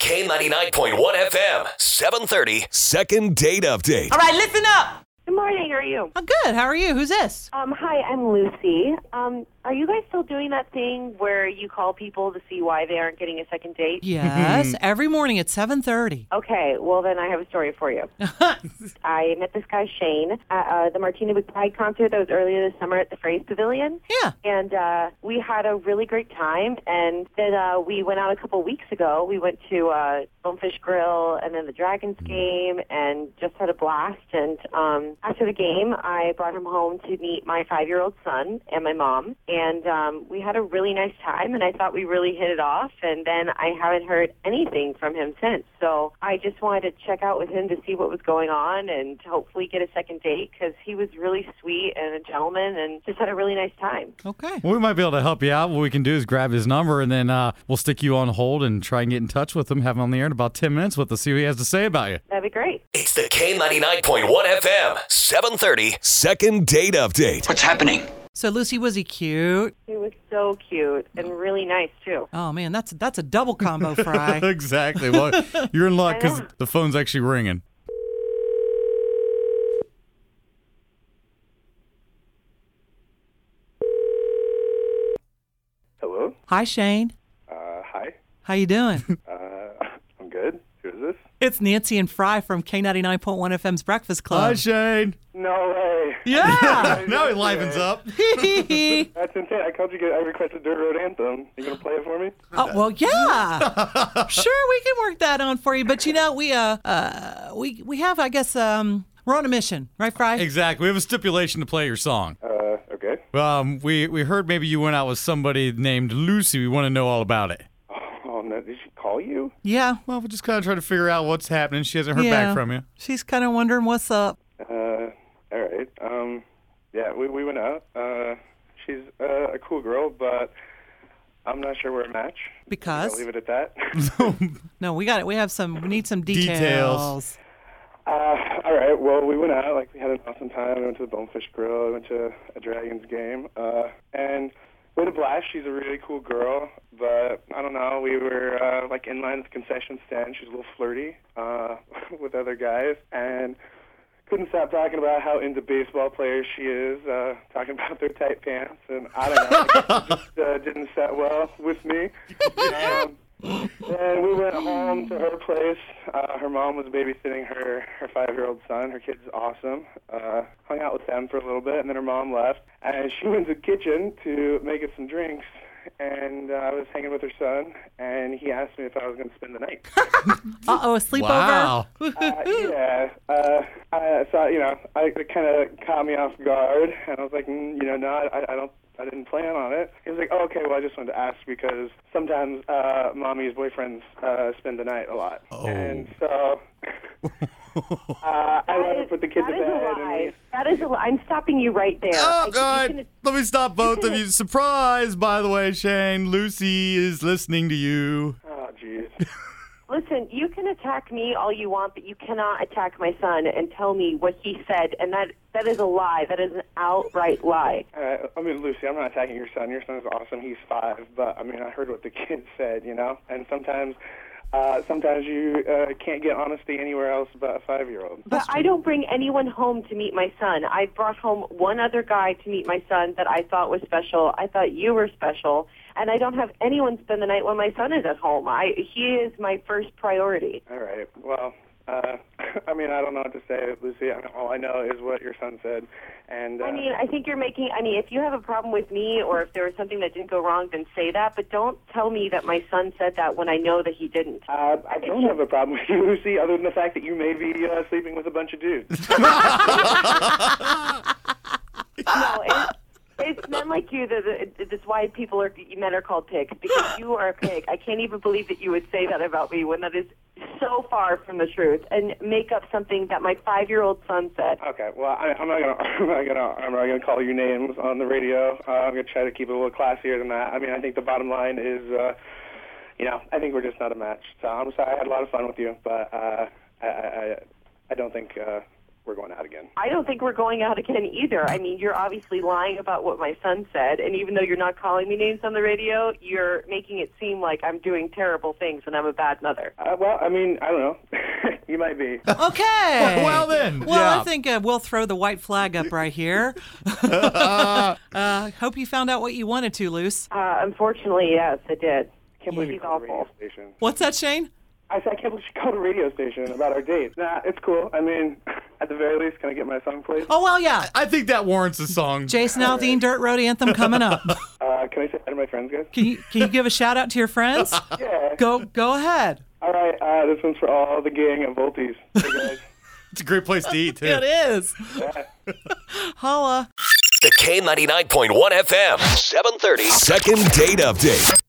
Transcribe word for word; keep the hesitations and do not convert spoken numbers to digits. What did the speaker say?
K ninety-nine point one F M, seven thirty, second date update. All right, listen up. Good morning. How are you? I'm good. How are you? Who's this? Um, hi, I'm Lucy. Um, are you guys still doing that thing where you call people to see why they aren't getting a second date? Yes, every morning at seven thirty. Okay, well then I have a story for you. I met this guy Shane at uh, the Martina McBride concert that was earlier this summer at the Phrase Pavilion. Yeah. And uh, we had a really great time. And then uh, we went out a couple weeks ago. We went to uh, Bonefish Grill and then the Dragons game and just had a blast. And um, after the game, I brought him home to meet my five-year-old son and my mom. And um, we had a really nice time, and I thought we really hit it off. And then I haven't heard anything from him since. So I just wanted to check out with him to see what was going on and hopefully get a second date because he was really sweet and a gentleman and just had a really nice time. Okay. Well, we might be able to help you out. What we can do is grab his number, and then uh, we'll stick you on hold and try and get in touch with him, have him on the air in about ten minutes with us, see what he has to say about you. That'd be great. It's the K ninety-nine point one F M, seven thirty, second date update. What's happening? So, Lucy, was he cute? He was so cute and really nice, too. Oh, man, that's that's a double combo, Fry. Exactly. Well, you're in luck because I know. the phone's actually ringing. Hello? Hi, Shane. Uh, hi. How you doing? Uh, I'm good. Who is this? It's Nancy and Fry from K ninety-nine point one F M's Breakfast Club. Hi, Shane. No way. Yeah. Now he livens up. That's insane. I called you. Get, I requested Dirt Road Anthem. You gonna play it for me? Oh, well, yeah. Sure, we can work that on for you. But, you know, we uh, uh we we have, I guess, um, we're on a mission. Right, Fry? Exactly. We have a stipulation to play your song. Uh, okay. Um, we, we heard maybe you went out with somebody named Lucy. We want to know all about it. Oh no, did she call you? Yeah. Well, we're just kind of trying to figure out what's happening. She hasn't heard yeah. back from you. She's kind of wondering what's up. Uh, all right. Um, yeah, we we went out. Uh, she's uh, a cool girl, but I'm not sure we're a match. Because? I'll leave it at that. No, we got it. We have some, we need some details. Details. Uh, all right. Well, we went out. Like we had an awesome time. We went to the Bonefish Grill. We went to a Dragons game. Uh, and we had a blast. She's a really cool girl. But I don't know. We were uh, like in line at the concession stand. She's a little flirty uh, with other guys, and couldn't stop talking about how into baseball players she is. Uh, talking about their tight pants, and I don't know. It just uh, didn't set well with me. Um, And we went home to her place. Uh, her mom was babysitting her, her five-year-old son. Her kid's awesome. Uh, hung out with them for a little bit, and then her mom left. And she went to the kitchen to make us some drinks. And uh, I was hanging with her son, and he asked me if I was going to spend the night. Uh-oh, a sleepover? Wow. uh, yeah. Uh, I thought, you know, I, it kind of caught me off guard. And I was like, mm, you know, no, I, I don't. I didn't plan on it. He was like, oh, okay, well, I just wanted to ask because sometimes uh, mommy's boyfriends uh, spend the night a lot. Oh. And so uh, I let her put the kids that to is a bed. lie. And we, That is a lie. I'm stopping you right there. Oh, I- you God. can- Let me stop both of you. Surprise, by the way, Shane. Lucy is listening to you. oh, jeez. Listen, you can attack me all you want, but you cannot attack my son and tell me what he said, and that that is a lie. That is an outright lie. Uh, I mean, Lucy, I'm not attacking your son. Your son is awesome. He's five. But, I mean, I heard what the kids said, you know? And sometimes uh, sometimes you uh, can't get honesty anywhere else but a five-year-old. But I don't bring anyone home to meet my son. I brought home one other guy to meet my son that I thought was special. I thought you were special. And I don't have anyone spend the night when my son is at home. I He is my first priority. All right. Well, uh, I mean, I don't know what to say, Lucy. I mean, all I know is what your son said. And uh, I mean, I think you're making, I mean, if you have a problem with me or if there was something that didn't go wrong, then say that. But don't tell me that my son said that when I know that he didn't. Uh, I don't have a problem with you, Lucy, other than the fact that you may be uh, sleeping with a bunch of dudes. No, it's, it's men like you that that's why people are men are called pigs, because you are a pig. I can't even believe that you would say that about me when that is so far from the truth, and make up something that my five-year-old son said. Okay, well, I, I'm not gonna, I'm not gonna, I'm not gonna call you names on the radio. Uh, I'm gonna try to keep it a little classier than that. I mean, I think the bottom line is, uh, you know, I think we're just not a match. So I'm sorry, I had a lot of fun with you, but uh, I, I, I don't think, uh, we're going out again. I don't think we're going out again either. I mean, you're obviously lying about what my son said, and even though you're not calling me names on the radio, you're making it seem like I'm doing terrible things and I'm a bad mother. Uh, well, I mean, I don't know. You might be. Okay. Well, then. Well, yeah. I think uh, we'll throw the white flag up right here. uh, hope you found out what you wanted to, Luce. Uh, unfortunately, yes, I did. I can't believe She's you called a radio awful. station. What's that, Shane? I said, I can't believe she called a radio station about our date. Nah, it's cool. I mean, at the very least, can I get my song played? Oh, well, yeah. I think that warrants a song. Jason Aldean Dirt Road Anthem coming up. Uh, can I say hi to my friends, guys? Can you, can you give a shout out to your friends? Yeah. Go go ahead. All right, uh, this one's for all the gang of Volties. Hey, guys. It's a great place to eat, too. It is. Yeah. Holla. The K ninety-nine point one F M, seven thirty. Second date update.